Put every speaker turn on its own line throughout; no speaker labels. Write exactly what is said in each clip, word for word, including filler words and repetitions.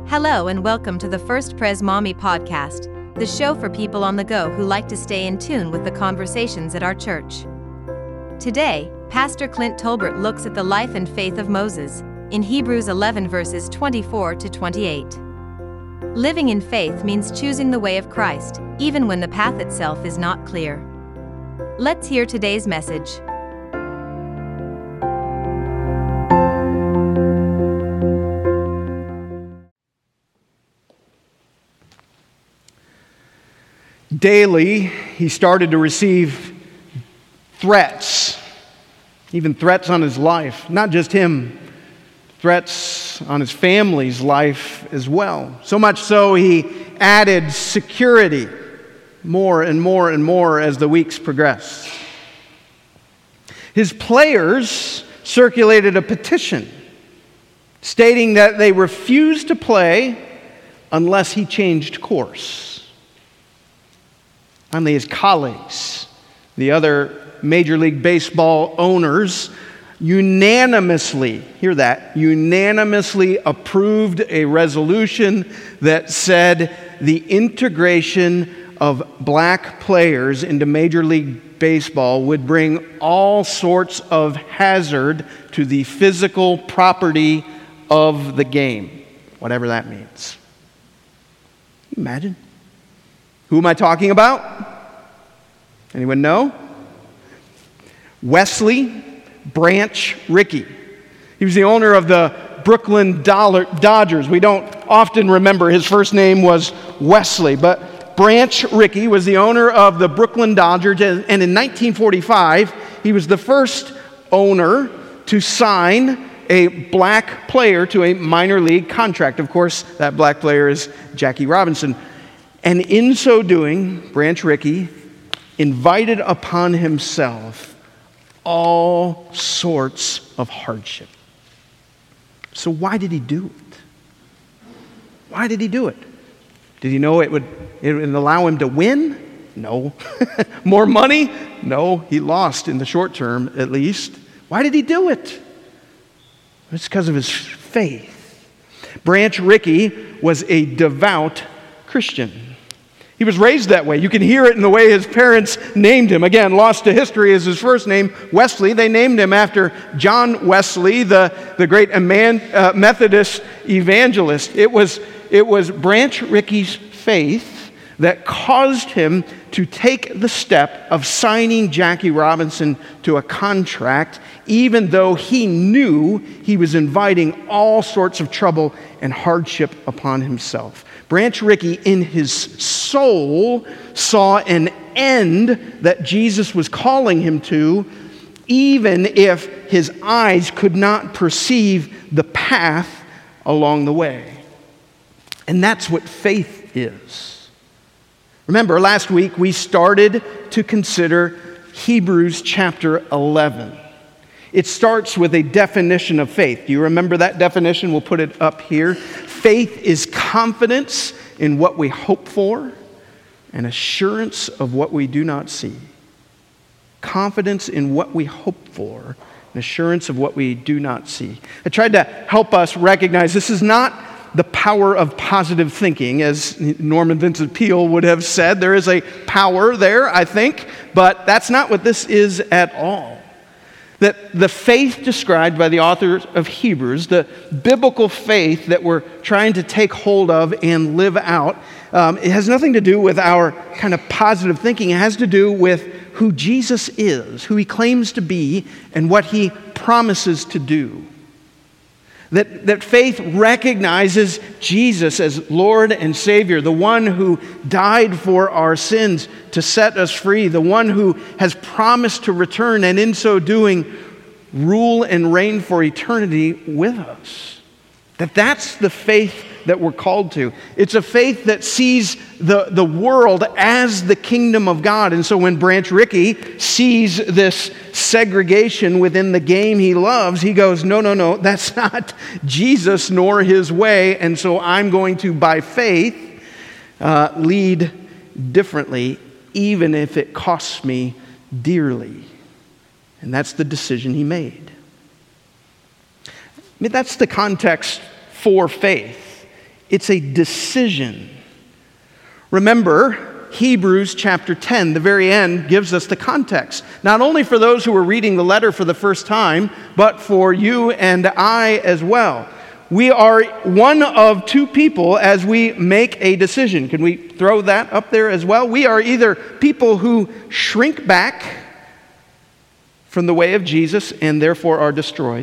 Hello and welcome to the First Pres Mommy podcast, the show for people on the go who like to stay in tune with the conversations at our church. Today, Pastor Clint Tolbert looks at the life and faith of Moses in Hebrews eleven verses twenty-four to twenty-eight. Living in faith means choosing the way of Christ, even when the path itself is not clear. Let's hear today's message.
Daily, he started to receive threats, even threats on his life. Not just him, threats on his family's life as well. So much so, he added security more and more and more as the weeks progressed. His players circulated a petition stating that they refused to play unless he changed course. Finally, his colleagues, the other Major League Baseball owners, unanimously, hear that, unanimously approved a resolution that said the integration of black players into Major League Baseball would bring all sorts of hazard to the physical property of the game, whatever that means. Can you imagine? Who am I talking about? Anyone know? Wesley Branch Rickey. He was the owner of the Brooklyn Dodgers. We don't often remember his first name was Wesley, but Branch Rickey was the owner of the Brooklyn Dodgers, and in nineteen forty-five, he was the first owner to sign a black player to a minor league contract. Of course, that black player is Jackie Robinson. And in so doing, Branch Rickey invited upon himself all sorts of hardship. So why did he do it? Why did he do it? Did he know it would, it would allow him to win? No. More money? No. He lost in the short term, at least. Why did he do it? It's because of his faith. Branch Rickey was a devout Christian. He was raised that way. You can hear it in the way his parents named him. Again, lost to history is his first name, Wesley. They named him after John Wesley, the, the great eman, uh, Methodist evangelist. It was, it was Branch Rickey's faith that caused him to take the step of signing Jackie Robinson to a contract, even though he knew he was inviting all sorts of trouble and hardship upon himself. Branch Rickey, in his soul, saw an end that Jesus was calling him to, even if his eyes could not perceive the path along the way. And that's what faith is. Remember, last week we started to consider Hebrews chapter eleven. It starts with a definition of faith. Do you remember that definition? We'll put it up here. Faith is confidence in what we hope for and assurance of what we do not see. Confidence in what we hope for and assurance of what we do not see. I tried to help us recognize this is not the power of positive thinking, as Norman Vincent Peale would have said. There is a power there, I think, but that's not what this is at all. That the faith described by the author of Hebrews, the biblical faith that we're trying to take hold of and live out, um, it has nothing to do with our kind of positive thinking. It has to do with who Jesus is, who he claims to be, and what he promises to do. That, that faith recognizes Jesus as Lord and Savior, the one who died for our sins to set us free, the one who has promised to return and in so doing rule and reign for eternity with us. That that's the faith that we're called to. It's a faith that sees the, the world as the kingdom of God. And so when Branch Rickey sees this segregation within the game he loves, he goes, no, no, no, that's not Jesus nor his way. And so I'm going to, by faith, uh, lead differently, even if it costs me dearly. And that's the decision he made. I mean, that's the context for faith. It's a decision. Remember, Hebrews chapter ten, the very end, gives us the context. Not only for those who are reading the letter for the first time, but for you and I as well. We are one of two people as we make a decision. Can we throw that up there as well? We are either people who shrink back from the way of Jesus and therefore are destroyed,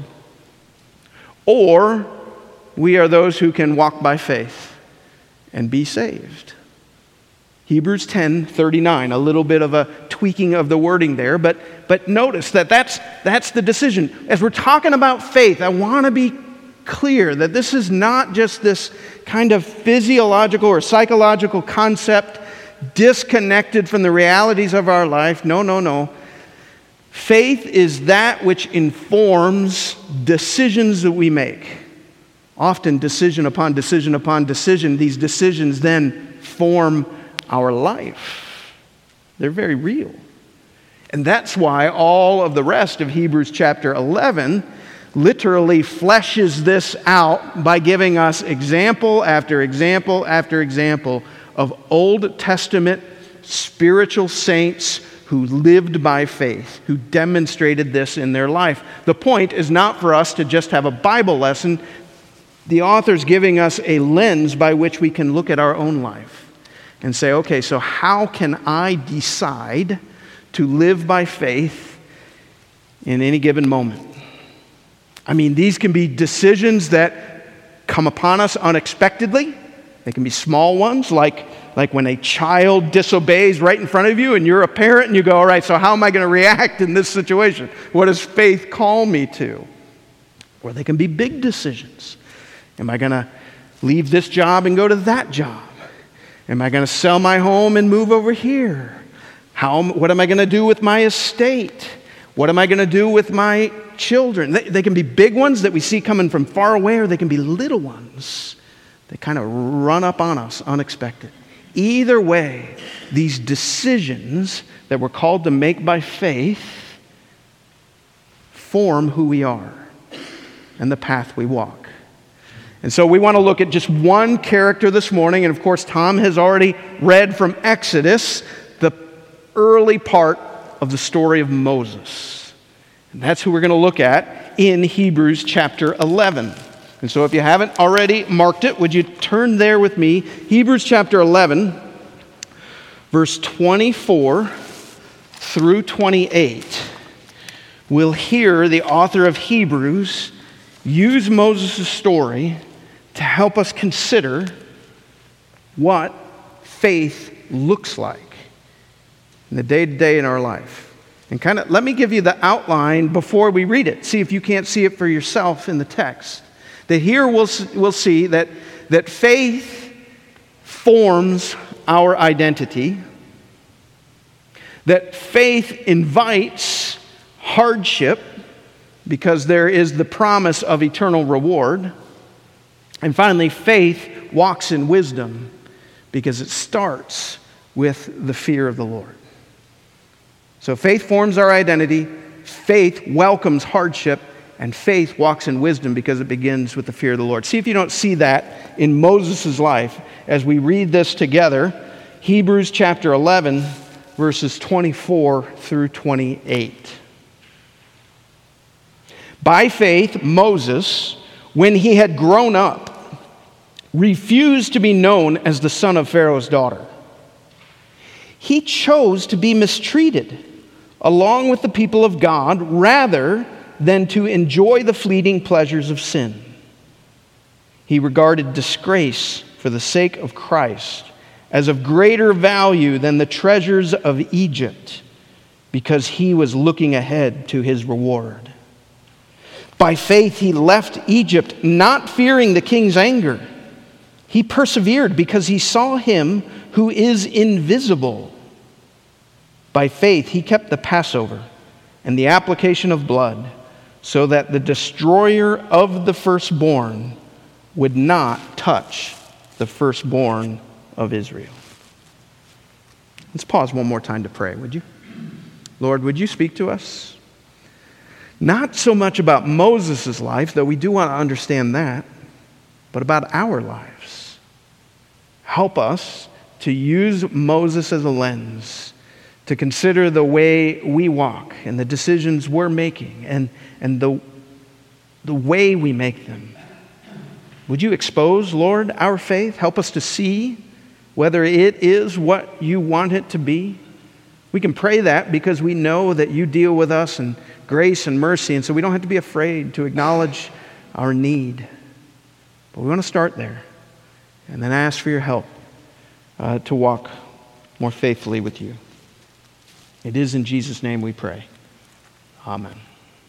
or we are those who can walk by faith and be saved. Hebrews ten thirty-nine, a little bit of a tweaking of the wording there, but, but notice that that's, that's the decision. As we're talking about faith, I want to be clear that this is not just this kind of physiological or psychological concept disconnected from the realities of our life. No, no, no. Faith is that which informs decisions that we make. Often decision upon decision upon decision, these decisions then form our life. They're very real. And that's why all of the rest of Hebrews chapter eleven literally fleshes this out by giving us example after example after example of Old Testament spiritual saints who lived by faith, who demonstrated this in their life. The point is not for us to just have a Bible lesson. The author's giving us a lens by which we can look at our own life and say, okay, so how can I decide to live by faith in any given moment? I mean, these can be decisions that come upon us unexpectedly. They can be small ones, like, like when a child disobeys right in front of you and you're a parent and you go, all right, so how am I going to react in this situation? What does faith call me to? Or they can be big decisions. Am I going to leave this job and go to that job? Am I going to sell my home and move over here? How, what am I going to do with my estate? What am I going to do with my children? They, they can be big ones that we see coming from far away, or they can be little ones that kind of run up on us unexpected. Either way, these decisions that we're called to make by faith form who we are and the path we walk. And so we want to look at just one character this morning, and of course Tom has already read from Exodus, the early part of the story of Moses. And that's who we're going to look at in Hebrews chapter eleven. And so if you haven't already marked it, would you turn there with me? Hebrews chapter eleven, verse twenty-four through twenty-eight. We'll hear the author of Hebrews use Moses' story to help us consider what faith looks like in the day-to-day in our life. And kind of let me give you the outline before we read it. See if you can't see it for yourself in the text. That here we'll, we'll see that, that faith forms our identity. That faith invites hardship because there is the promise of eternal reward. And finally, faith walks in wisdom because it starts with the fear of the Lord. So faith forms our identity, faith welcomes hardship, and faith walks in wisdom because it begins with the fear of the Lord. See if you don't see that in Moses' life as we read this together. Hebrews chapter eleven, verses twenty-four through twenty-eight. By faith, Moses, when he had grown up, refused to be known as the son of Pharaoh's daughter. He chose to be mistreated along with the people of God rather than to enjoy the fleeting pleasures of sin. He regarded disgrace for the sake of Christ as of greater value than the treasures of Egypt, because he was looking ahead to his reward. By faith he left Egypt, not fearing the king's anger. He persevered because he saw him who is invisible. By faith he kept the Passover and the application of blood, so that the destroyer of the firstborn would not touch the firstborn of Israel. Let's pause one more time to pray, would you? Lord, would you speak to us? Not so much about Moses' life, though we do want to understand that, but about our lives. Help us to use Moses as a lens to consider the way we walk and the decisions we're making and, and the, the way we make them. Would you expose, Lord, our faith? Help us to see whether it is what you want it to be. We can pray that because we know that you deal with us in grace and mercy, and so we don't have to be afraid to acknowledge our need. But we want to start there and then ask for your help uh, to walk more faithfully with you. It is in Jesus' name we pray. Amen.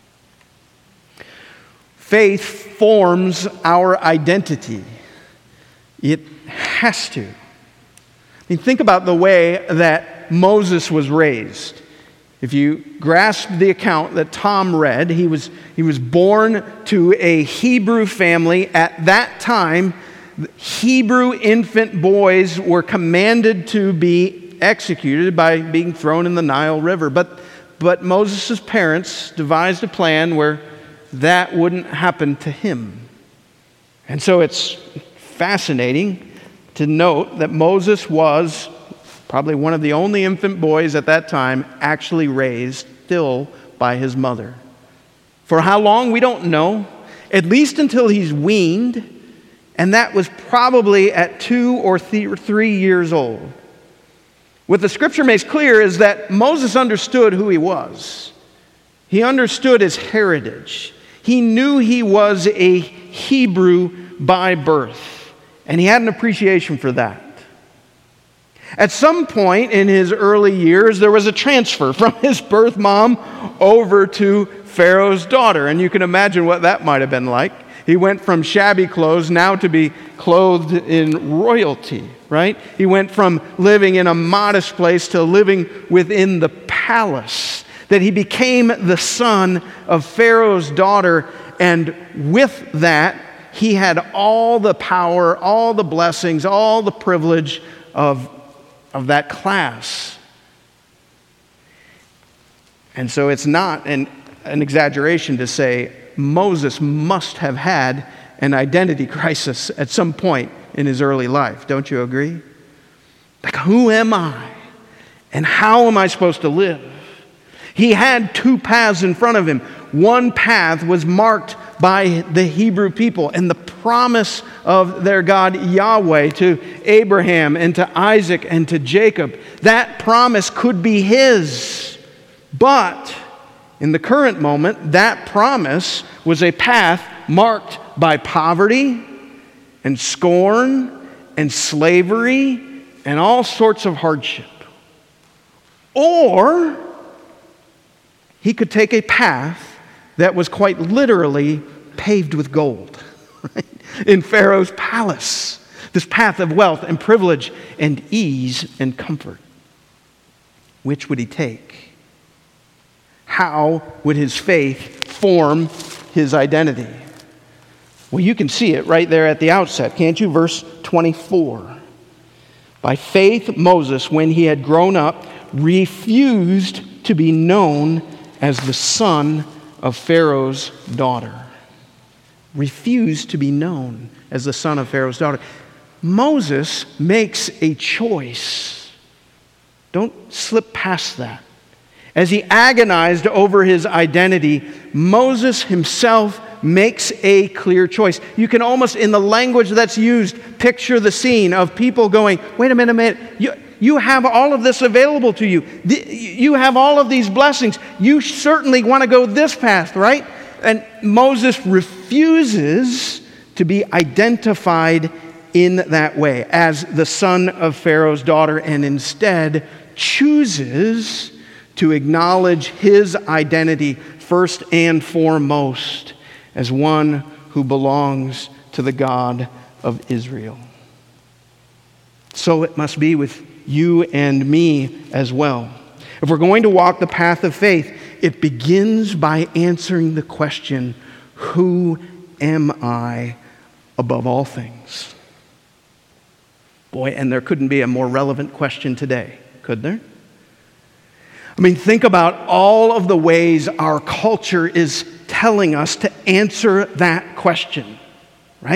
Faith forms our identity. It has to. I mean, think about the way that Moses was raised. If you grasp the account that Tom read, he was, he was born to a Hebrew family. At that time, Hebrew infant boys were commanded to be executed by being thrown in the Nile River. But, but Moses' parents devised a plan where that wouldn't happen to him. And so it's fascinating to note that Moses was probably one of the only infant boys at that time actually raised still by his mother. For how long, we don't know, at least until he's weaned, and that was probably at two or th- three years old. What the scripture makes clear is that Moses understood who he was. He understood his heritage. He knew he was a Hebrew by birth, and he had an appreciation for that. At some point in his early years, there was a transfer from his birth mom over to Pharaoh's daughter, and you can imagine what that might have been like. He went from shabby clothes now to be clothed in royalty, right? He went from living in a modest place to living within the palace. That he became the son of Pharaoh's daughter, and with that, he had all the power, all the blessings, all the privilege of, of that class. And so it's not an, an exaggeration to say Moses must have had an identity crisis at some point in his early life. Don't you agree? Like, who am I? And how am I supposed to live? He had two paths in front of him. One path was marked by the Hebrew people and the promise of their God Yahweh to Abraham and to Isaac and to Jacob. That promise could be his. But in the current moment, that promise was a path marked by poverty and scorn and slavery and all sorts of hardship. Or he could take a path that was quite literally paved with gold, right? In Pharaoh's palace. This path of wealth and privilege and ease and comfort. Which would he take? How would his faith form his identity? Well, you can see it right there at the outset, can't you? Verse twenty-four. By faith, Moses, when he had grown up, refused to be known as the son of Pharaoh's daughter. Refused to be known as the son of Pharaoh's daughter. Moses makes a choice. Don't slip past that. As he agonized over his identity, Moses himself makes a clear choice. You can almost, in the language that's used, picture the scene of people going, wait a minute, a minute, you, you have all of this available to you. You have all of these blessings. You certainly want to go this path, right? And Moses refuses to be identified in that way as the son of Pharaoh's daughter, and instead chooses to acknowledge his identity first and foremost as one who belongs to the God of Israel. So it must be with you and me as well. If we're going to walk the path of faith, it begins by answering the question, who am I above all things? Boy, and there couldn't be a more relevant question today, could there? I mean, think about all of the ways our culture is telling us to answer that question, right?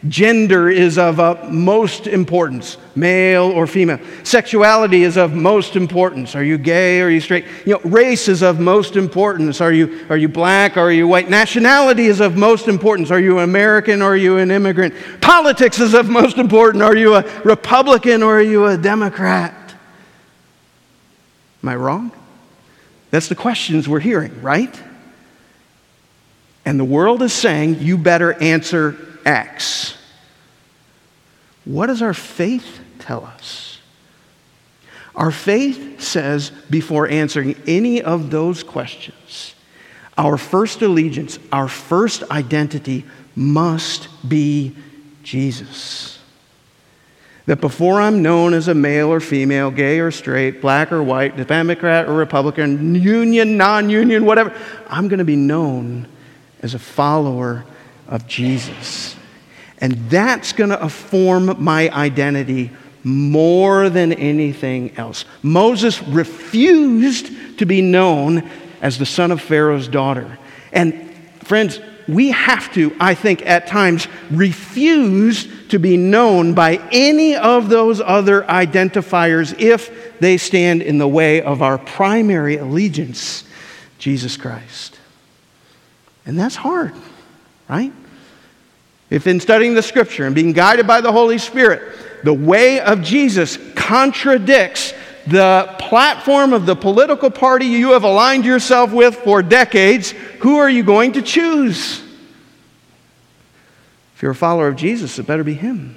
Gender is of uh, most importance, male or female. Sexuality is of most importance. Are you gay? Are you straight? You know, race is of most importance. Are you are you black? Are you white? Nationality is of most importance. Are you American or are you an immigrant? Politics is of most important. Are you a Republican or are you a Democrat? Am I wrong? That's the questions we're hearing, right? And the world is saying, you better answer X. What does our faith tell us? Our faith says, before answering any of those questions, our first allegiance, our first identity must be Jesus. That before I'm known as a male or female, gay or straight, black or white, Democrat or Republican, union, non-union, whatever, I'm going to be known as a follower of Jesus. And that's going to form my identity more than anything else. Moses refused to be known as the son of Pharaoh's daughter. And friends, we have to, I think, at times refuse to be known by any of those other identifiers if they stand in the way of our primary allegiance, Jesus Christ. And that's hard, right? If in studying the Scripture and being guided by the Holy Spirit, the way of Jesus contradicts the platform of the political party you have aligned yourself with for decades, who are you going to choose? If you're a follower of Jesus, it better be Him.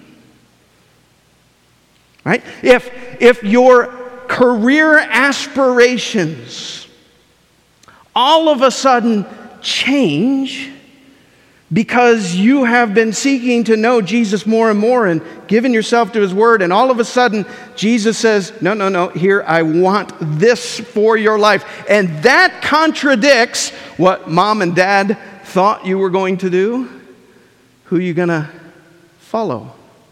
Right? If, if your career aspirations all of a sudden change because you have been seeking to know Jesus more and more and given yourself to His Word, and all of a sudden Jesus says, no, no, no, here, I want this for your life. And that contradicts what mom and dad thought you were going to do. Who are you going to follow?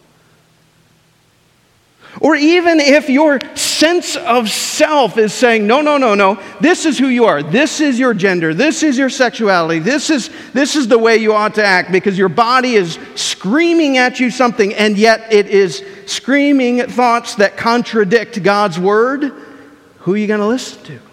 Or even if your sense of self is saying, no, no, no, no, this is who you are. This is your gender. This is your sexuality. This is, this is the way you ought to act, because your body is screaming at you something, and yet it is screaming thoughts that contradict God's Word. Who are you going to listen to?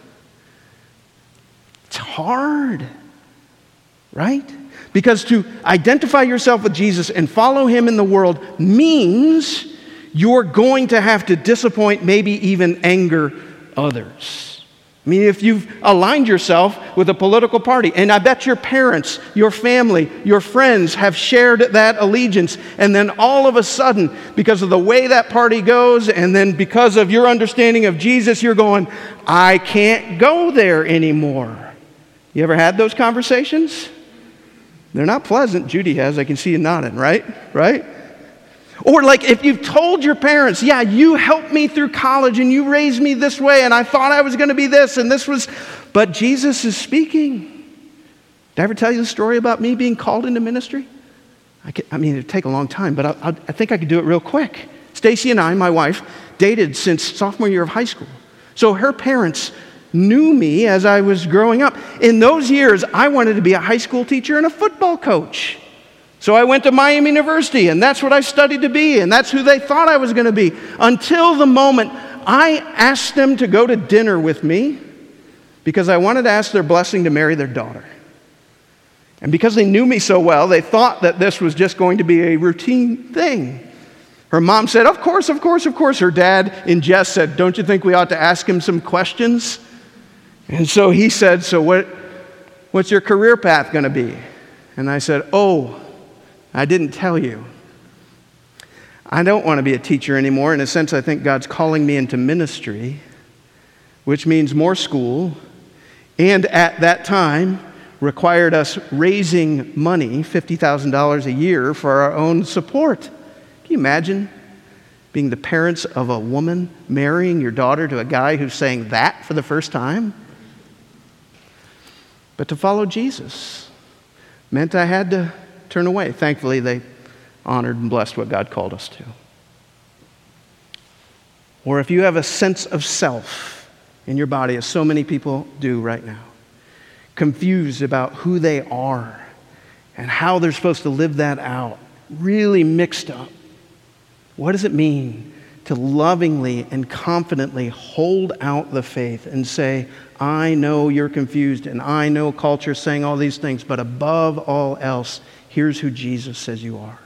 It's hard, right? Because to identify yourself with Jesus and follow Him in the world means you're going to have to disappoint, maybe even anger others. I mean, if you've aligned yourself with a political party, and I bet your parents, your family, your friends have shared that allegiance, and then all of a sudden, because of the way that party goes, and then because of your understanding of Jesus, you're going, I can't go there anymore. You ever had those conversations? They're not pleasant. Judy has. I can see you nodding, right? Right? Or like if you've told your parents, yeah, you helped me through college and you raised me this way and I thought I was going to be this and this was, but Jesus is speaking. Did I ever tell you the story about me being called into ministry? I, could, I mean, it'd take a long time, but I, I, I think I could do it real quick. Stacy and I, my wife, dated since sophomore year of high school. So her parents knew me as I was growing up. In those years, I wanted to be a high school teacher and a football coach. So I went to Miami University, and that's what I studied to be, and that's who they thought I was going to be, until the moment I asked them to go to dinner with me because I wanted to ask their blessing to marry their daughter. And because they knew me so well, they thought that this was just going to be a routine thing. Her mom said, of course, of course, of course. Her dad, in jest, said, don't you think we ought to ask him some questions? And so he said, so what, what's your career path going to be? And I said, oh, I didn't tell you. I don't want to be a teacher anymore. In a sense, I think God's calling me into ministry, which means more school, and at that time required us raising money, fifty thousand dollars a year, for our own support. Can you imagine being the parents of a woman marrying your daughter to a guy who's saying that for the first time? But to follow Jesus meant I had to turn away. Thankfully, they honored and blessed what God called us to. Or if you have a sense of self in your body, as so many people do right now, confused about who they are and how they're supposed to live that out, really mixed up. What does it mean to lovingly and confidently hold out the faith and say, I know you're confused and I know culture's saying all these things, but above all else, here's who Jesus says you are.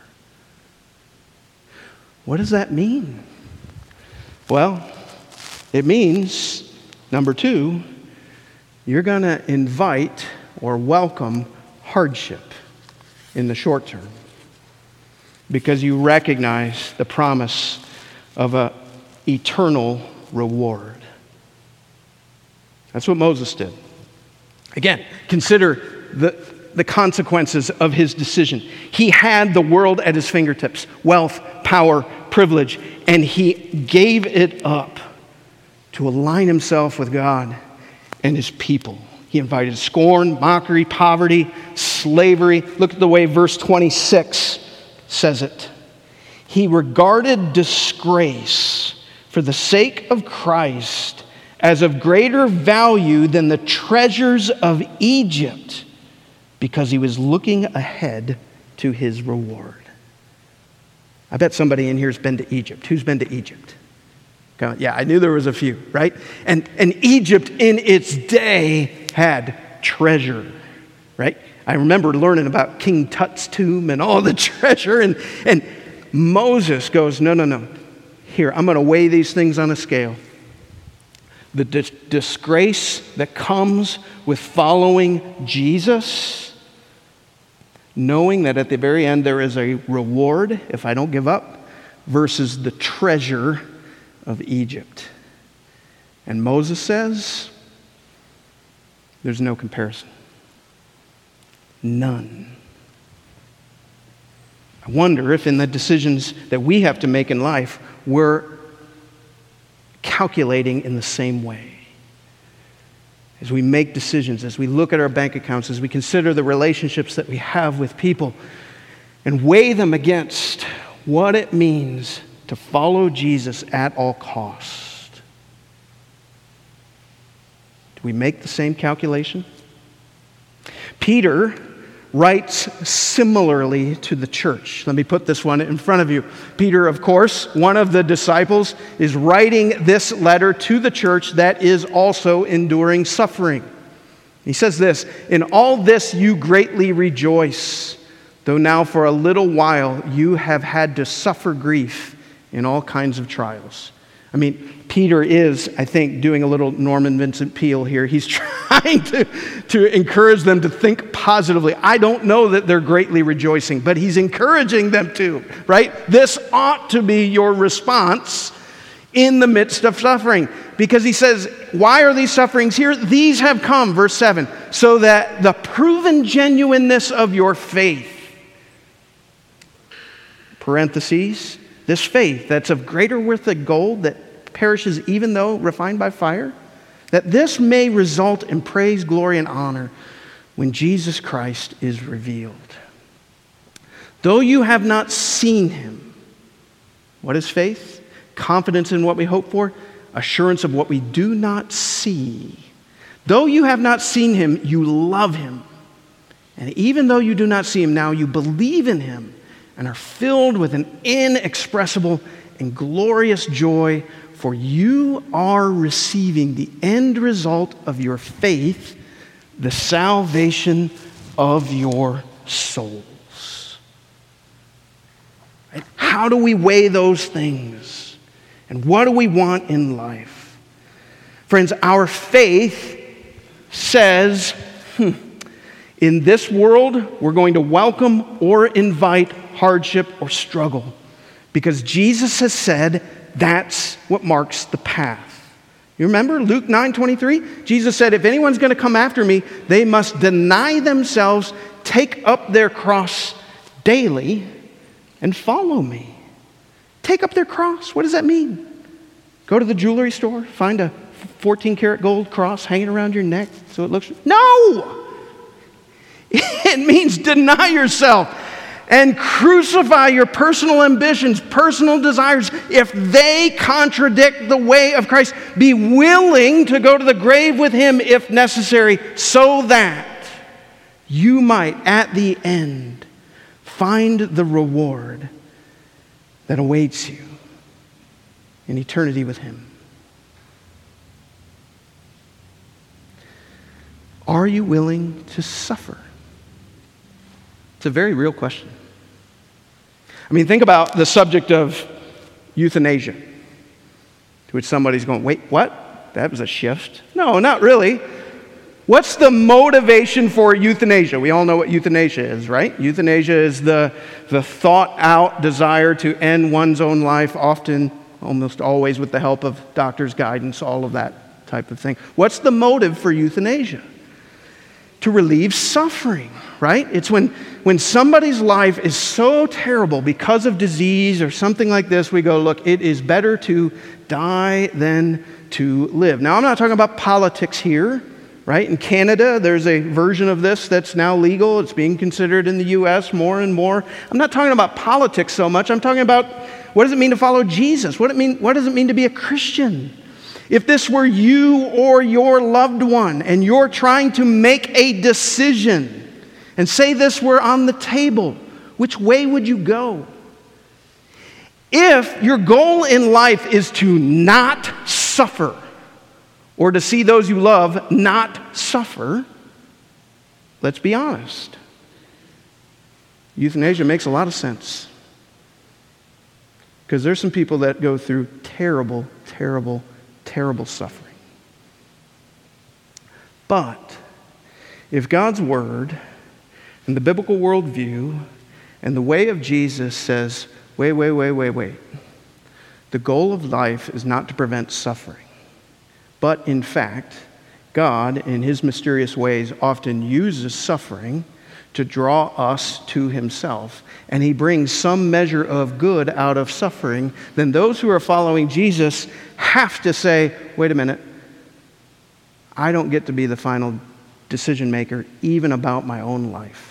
What does that mean? Well, it means, number two, you're going to invite or welcome hardship in the short term because you recognize the promise of an eternal reward. That's what Moses did. Again, consider the, the consequences of his decision. He had the world at his fingertips, wealth, power, privilege, and he gave it up to align himself with God and his people. He invited scorn, mockery, poverty, slavery. Look at the way verse twenty-six says it. He regarded disgrace for the sake of Christ as of greater value than the treasures of Egypt because he was looking ahead to his reward. I bet somebody in here has been to Egypt. Who's been to Egypt? Yeah, I knew there was a few, right? And, and Egypt in its day had treasure, right? I remember learning about King Tut's tomb and all the treasure. And, and Moses goes, no, no, no. Here, I'm going to weigh these things on a scale. The dis- disgrace that comes with following Jesus, knowing that at the very end there is a reward if I don't give up, versus the treasure of Egypt. And Moses says, there's no comparison. None. I wonder if in the decisions that we have to make in life, we're calculating in the same way. As we make decisions, as we look at our bank accounts, as we consider the relationships that we have with people, and weigh them against what it means to follow Jesus at all cost. Do we make the same calculation? Peter writes similarly to the church. Let me put this one in front of you. Peter, of course, one of the disciples, is writing this letter to the church that is also enduring suffering. He says this, "In all this you greatly rejoice, though now for a little while you have had to suffer grief in all kinds of trials." I mean, Peter is, I think, doing a little Norman Vincent Peale here. He's trying to, to encourage them to think positively. I don't know that they're greatly rejoicing, but he's encouraging them to, right? This ought to be your response in the midst of suffering. Because he says, why are these sufferings here? These have come, verse seven, so that the proven genuineness of your faith, parentheses, this faith that's of greater worth than gold that perishes even though refined by fire, that this may result in praise, glory, and honor when Jesus Christ is revealed. Though you have not seen him, what is faith? Confidence in what we hope for, assurance of what we do not see. Though you have not seen him, you love him. And even though you do not see him now, you believe in him and are filled with an inexpressible and glorious joy, for you are receiving the end result of your faith, the salvation of your souls. Right? How do we weigh those things? And what do we want in life? Friends, our faith says, hmm, in this world, we're going to welcome or invite hardship or struggle, because Jesus has said that's what marks the path. You remember Luke nine twenty-three? Jesus said, if anyone's going to come after me, they must deny themselves, take up their cross daily, and follow me. Take up their cross. What does that mean? Go to the jewelry store, find a fourteen karat gold cross hanging around your neck so it looks... No! It means deny yourself and crucify your personal ambitions, personal desires. If they contradict the way of Christ, be willing to go to the grave with him if necessary, so that you might, at the end, find the reward that awaits you in eternity with him. Are you willing to suffer? It's a very real question. I mean, think about the subject of euthanasia, to which somebody's going, wait, what? That was a shift. No, not really. What's the motivation for euthanasia? We all know what euthanasia is, right? Euthanasia is the, the thought-out desire to end one's own life, often, almost always with the help of doctor's guidance, all of that type of thing. What's the motive for euthanasia? To relieve suffering, right? It's when, when somebody's life is so terrible because of disease or something like this, we go, look, it is better to die than to live. Now, I'm not talking about politics here, right? In Canada, there's a version of this that's now legal. It's being considered in the U S more and more. I'm not talking about politics so much. I'm talking about what does it mean to follow Jesus? What, it mean, what does it mean to be a Christian? If this were you or your loved one and you're trying to make a decision, and say this were on the table, which way would you go? If your goal in life is to not suffer, or to see those you love not suffer, let's be honest. Euthanasia makes a lot of sense. Because there's some people that go through terrible, terrible, terrible suffering. But if God's word and the biblical worldview and the way of Jesus says, wait, wait, wait, wait, wait. The goal of life is not to prevent suffering. But in fact, God, in his mysterious ways, often uses suffering to draw us to himself. And he brings some measure of good out of suffering. Then those who are following Jesus have to say, wait a minute, I don't get to be the final decision maker even about my own life.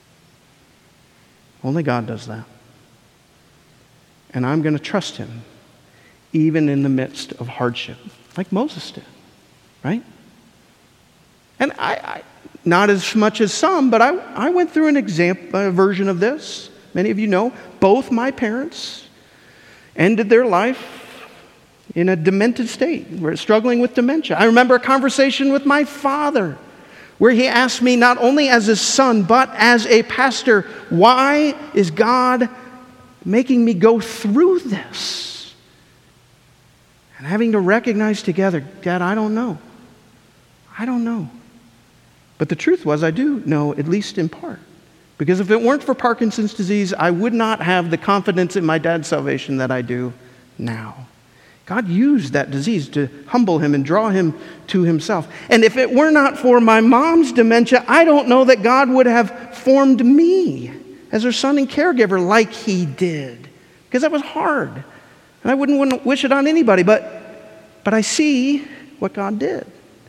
Only God does that. And I'm going to trust him even in the midst of hardship, like Moses did, right? And I, I not as much as some, but I, I went through an example, a version of this. Many of you know, both my parents ended their life in a demented state. We're struggling with dementia. I remember a conversation with my father where he asked me, not only as his son, but as a pastor, why is God making me go through this? And having to recognize together, Dad, I don't know. I don't know. But the truth was, I do know, at least in part. Because if it weren't for Parkinson's disease, I would not have the confidence in my dad's salvation that I do now. God used that disease to humble him and draw him to himself. And if it were not for my mom's dementia, I don't know that God would have formed me as her son and caregiver like he did. Because that was hard. And I wouldn't, wouldn't wish it on anybody, but, but I see what God did.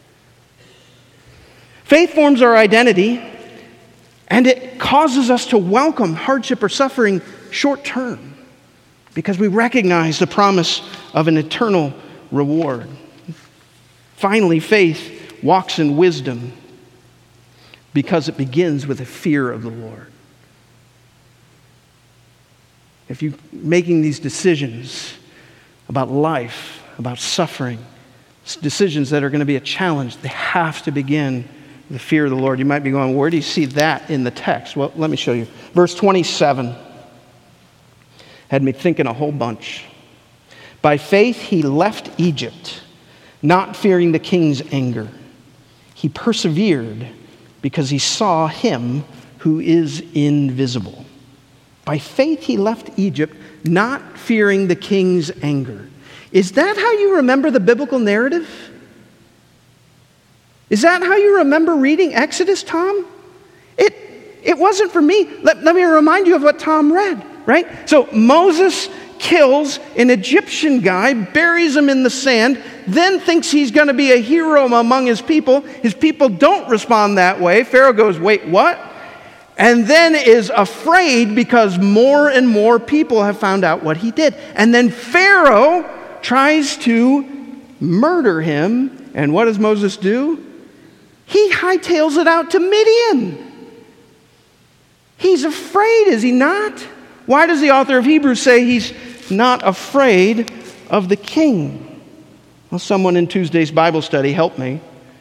Faith forms our identity, and it causes us to welcome hardship or suffering short term because we recognize the promise of an eternal reward. Finally, faith walks in wisdom because it begins with a fear of the Lord. If you're making these decisions about life, about suffering, decisions that are going to be a challenge, they have to begin the fear of the Lord. You might be going, where do you see that in the text? Well, let me show you. Verse twenty-seven had me thinking a whole bunch. By faith he left Egypt, not fearing the king's anger. He persevered because he saw him who is invisible. By faith he left Egypt, not fearing the king's anger. Is that how you remember the biblical narrative? Is that how you remember reading Exodus, Tom? It, it wasn't for me. Let, let me remind you of what Tom read, right? So Moses kills an Egyptian guy, buries him in the sand, then thinks he's going to be a hero among his people. His people don't respond that way. Pharaoh goes, wait, what? And then is afraid because more and more people have found out what he did. And then Pharaoh tries to murder him. And what does Moses do? He hightails it out to Midian. He's afraid, is he not? Why does the author of Hebrews say he's not afraid of the king? Well, someone in Tuesday's Bible study helped me.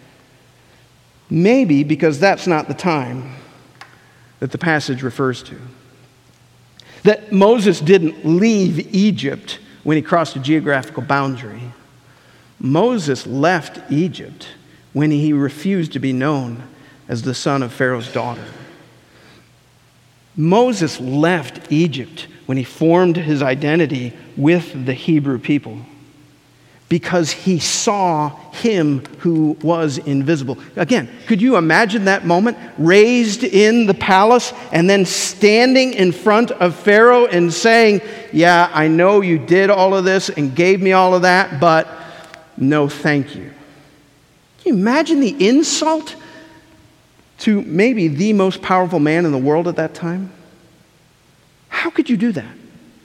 Maybe because that's not the time that the passage refers to. That Moses didn't leave Egypt when he crossed a geographical boundary. Moses left Egypt when he refused to be known as the son of Pharaoh's daughter. Moses left Egypt when he formed his identity with the Hebrew people because he saw him who was invisible. Again, could you imagine that moment? Raised in the palace and then standing in front of Pharaoh and saying, yeah, I know you did all of this and gave me all of that, but no thank you. Can you imagine the insult to maybe the most powerful man in the world at that time? How could you do that?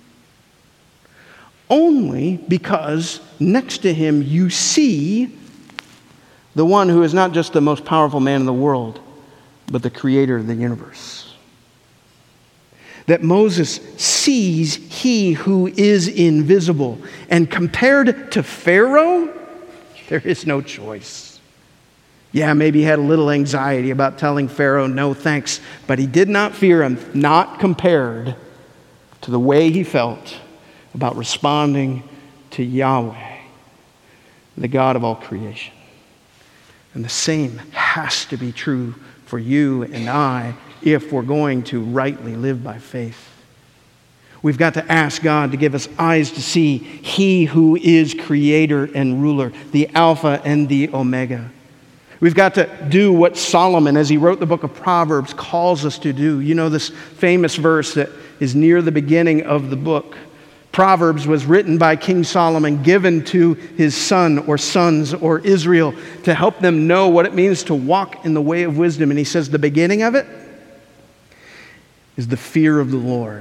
Only because next to him you see the one who is not just the most powerful man in the world, but the creator of the universe. That Moses sees he who is invisible. And compared to Pharaoh, there is no choice. Yeah, maybe he had a little anxiety about telling Pharaoh no thanks, but he did not fear him, not compared to the way he felt about responding to Yahweh, the God of all creation. And the same has to be true for you and I if we're going to rightly live by faith. We've got to ask God to give us eyes to see He who is creator and ruler, the Alpha and the Omega. We've got to do what Solomon, as he wrote the book of Proverbs, calls us to do. You know this famous verse that is near the beginning of the book. Proverbs was written by King Solomon, given to his son or sons or Israel to help them know what it means to walk in the way of wisdom. And he says the beginning of it is the fear of the Lord.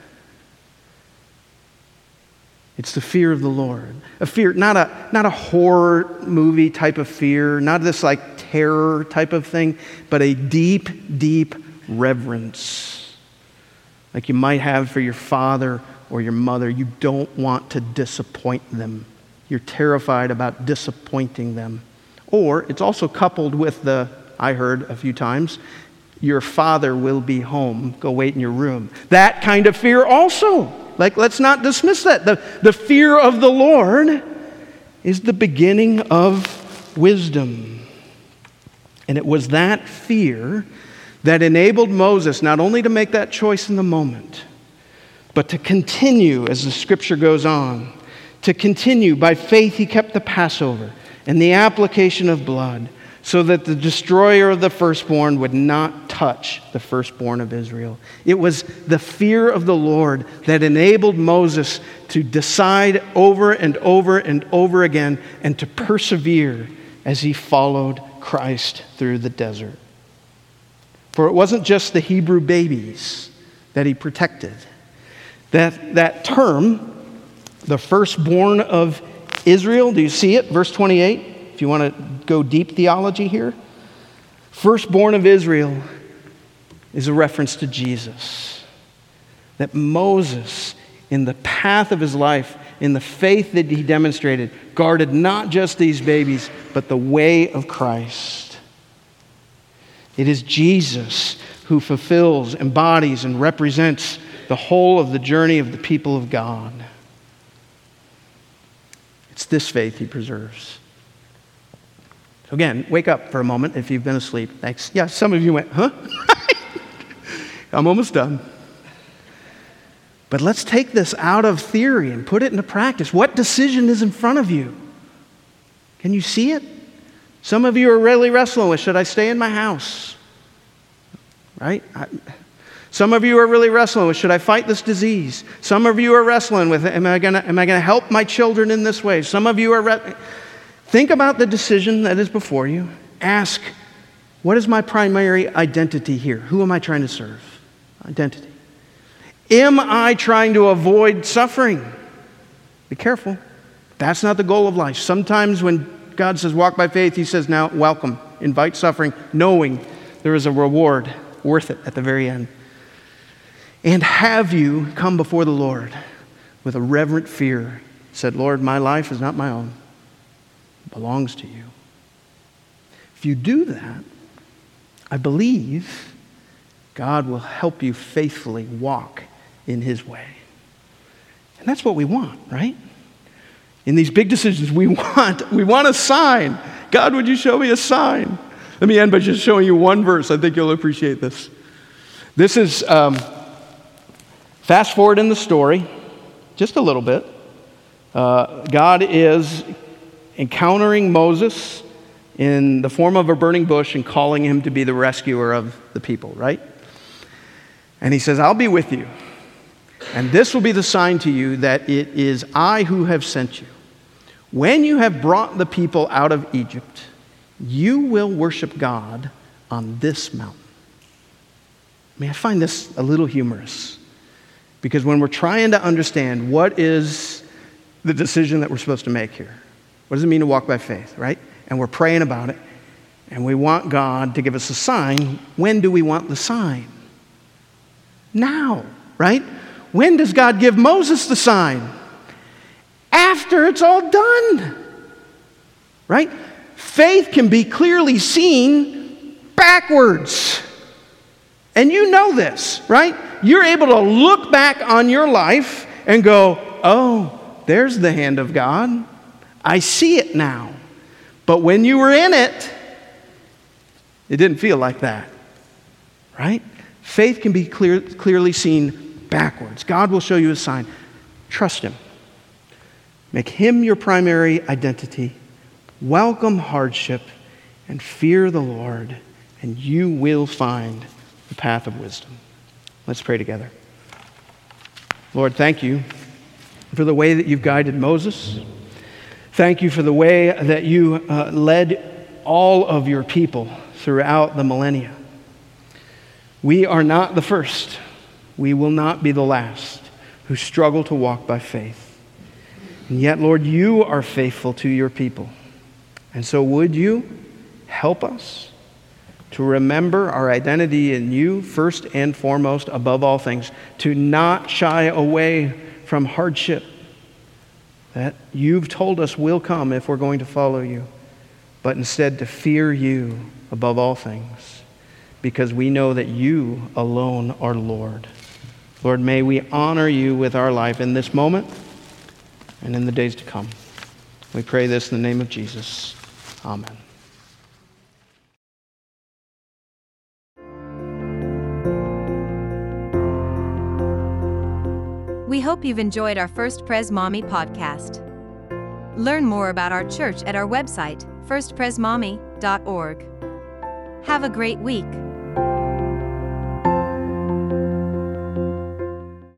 It's the fear of the Lord. A fear, not a, not a horror movie type of fear, not this like terror type of thing, but a deep, deep reverence. Like you might have for your father or your mother. You don't want to disappoint them. You're terrified about disappointing them. Or it's also coupled with the, I heard a few times, your father will be home. Go wait in your room. That kind of fear also. Like, let's not dismiss that. The, the fear of the Lord is the beginning of wisdom. And it was that fear that enabled Moses not only to make that choice in the moment, but to continue as the scripture goes on. To continue, by faith he kept the Passover and the application of blood, so that the destroyer of the firstborn would not touch the firstborn of Israel. It was the fear of the Lord that enabled Moses to decide over and over and over again and to persevere as he followed Christ through the desert. For it wasn't just the Hebrew babies that he protected. That, that term, the firstborn of Israel, do you see it? Verse twenty-eight. If you want to go deep theology here, firstborn of Israel is a reference to Jesus. That Moses, in the path of his life, in the faith that he demonstrated, guarded not just these babies, but the way of Christ. It is Jesus who fulfills, embodies, and represents the whole of the journey of the people of God. It's this faith he preserves. So again, wake up for a moment if you've been asleep. Thanks. Yeah, some of you went, huh? I'm almost done. But let's take this out of theory and put it into practice. What decision is in front of you? Can you see it? Some of you are really wrestling with, should I stay in my house? Right? I, some of you are really wrestling with, should I fight this disease? Some of you are wrestling with, am I gonna, am I gonna help my children in this way? Some of you are... Re- Think about the decision that is before you. Ask, what is my primary identity here? Who am I trying to serve? Identity. Am I trying to avoid suffering? Be careful. That's not the goal of life. Sometimes when God says walk by faith, he says now welcome, invite suffering, knowing there is a reward worth it at the very end. And have you come before the Lord with a reverent fear, said, Lord, my life is not my own. It belongs to you. If you do that, I believe God will help you faithfully walk in his way. And that's what we want, right? In these big decisions, we want, we want a sign. God, would you show me a sign? Let me end by just showing you one verse. I think you'll appreciate this. This is, um, fast forward in the story, just a little bit. Uh, God is encountering Moses in the form of a burning bush and calling him to be the rescuer of the people, right? And he says, I'll be with you. And this will be the sign to you that it is I who have sent you. When you have brought the people out of Egypt, you will worship God on this mountain. I mean, I find this a little humorous because when we're trying to understand what is the decision that we're supposed to make here, what does it mean to walk by faith, right? And we're praying about it, and we want God to give us a sign. When do we want the sign? Now, right? When does God give Moses the sign? After it's all done, right? Faith can be clearly seen backwards. And you know this, right? You're able to look back on your life and go, oh, there's the hand of God. I see it now. But when you were in it, it didn't feel like that, right? Faith can be clear, clearly seen backwards. God will show you a sign. Trust him. Make him your primary identity. Welcome hardship and fear the Lord, and you will find the path of wisdom. Let's pray together. Lord, thank you for the way that you've guided Moses. Thank you for the way that you uh, led all of your people throughout the millennia. We are not the first. We will not be the last who struggle to walk by faith. And yet, Lord, you are faithful to your people. And so would you help us to remember our identity in you first and foremost, above all things, to not shy away from hardship that you've told us will come if we're going to follow you, but instead to fear you above all things, because we know that you alone are Lord. Lord, may we honor you with our life in this moment and in the days to come. We pray this in the name of Jesus. Amen.
We hope you've enjoyed our First Pres Mommy podcast. Learn more about our church at our website, first pres mommy dot org. Have a great week.